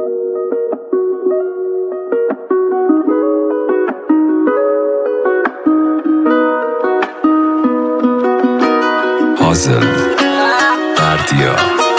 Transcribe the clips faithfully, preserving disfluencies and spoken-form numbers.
پازل بردیا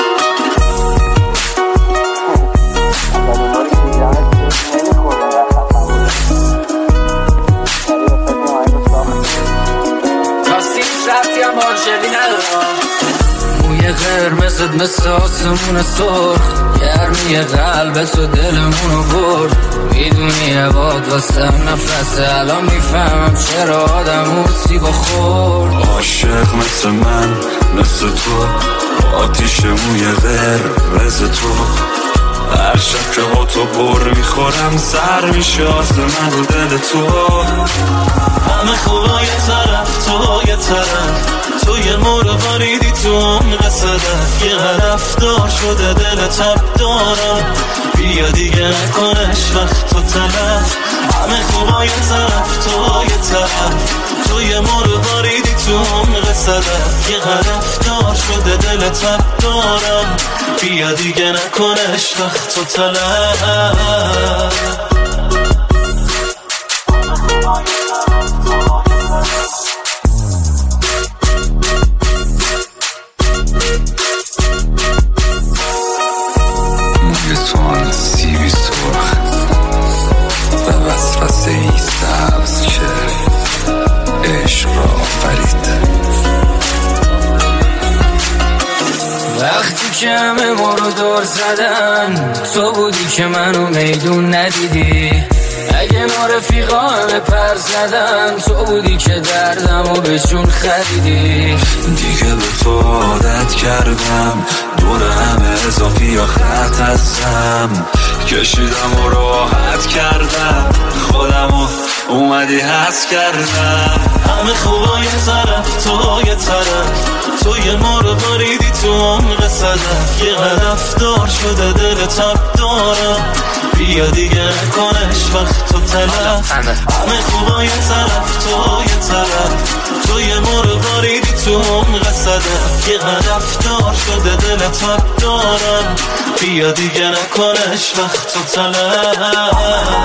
موی قرمزت مثل آسمون سرخ، گرمی قلبت و دلمونو برد. میدونی عباد واسه نفس، الان میفهمم چرا آدم اون سیبا خورد. عاشق مثل من مثل تو، آتیش موی قرمز تو. هر شب که با تو بر میخورم سر میشه آسمون رو دل تو. همه خوبا یه طرف تو یه طرف، تو یه مورو باریدی تو عمق صدف. یه رفتار شده دل تب دارم، بیا دیگه نکنش وقت تو تلف. همه خوبا یه طرف تو یه طرف، تو یه مورو باریدی تو عمق صدف. یه رفتار شده دل تب دارم، بیا دیگه نکنش وقت تو تلف. موی تو آن سیبی سرخ و وسوسه ای سبز که عشق را آفرید. وقتی که همه ما رو دور زدن، تو بودی که منو میدون ندیدی. اگه ما رفیقا همه پر زدن، تو بودی که دردمو به جون خریدی. دیگه به تو عادت کردم، دور همه اضافی یا خط هستم. کشیدم و راحت کردم، خودمو اومدی حس کردم. همه خوبا یه طرف تو یه طرف، تو یه مورو باریدی تو عمق صدف. یه رفتار شده دل تب دارم، بیا دیگه نکنش وقت تو تلف. همه خوبا یه طرف تو یه طرف، تو یه مورو باریدی تو عمق صدف. یه رفتار شده دل تب دارم، بیا دیگه نکنش وقت تو تلف.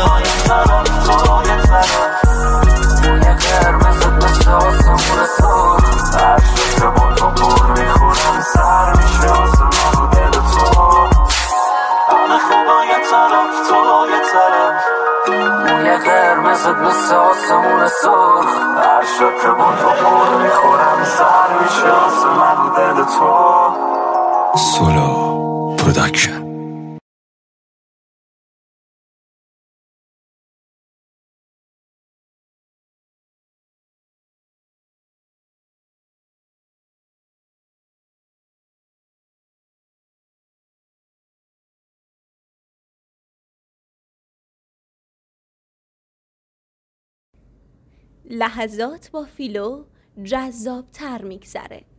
موی قرمزت مثل آسمون سرخ، هر شب که با تو بر میخورم سر میشه آسمون رو دل تو. سولو پروداکشن. لحظات با فیلو جذاب تر میگذره.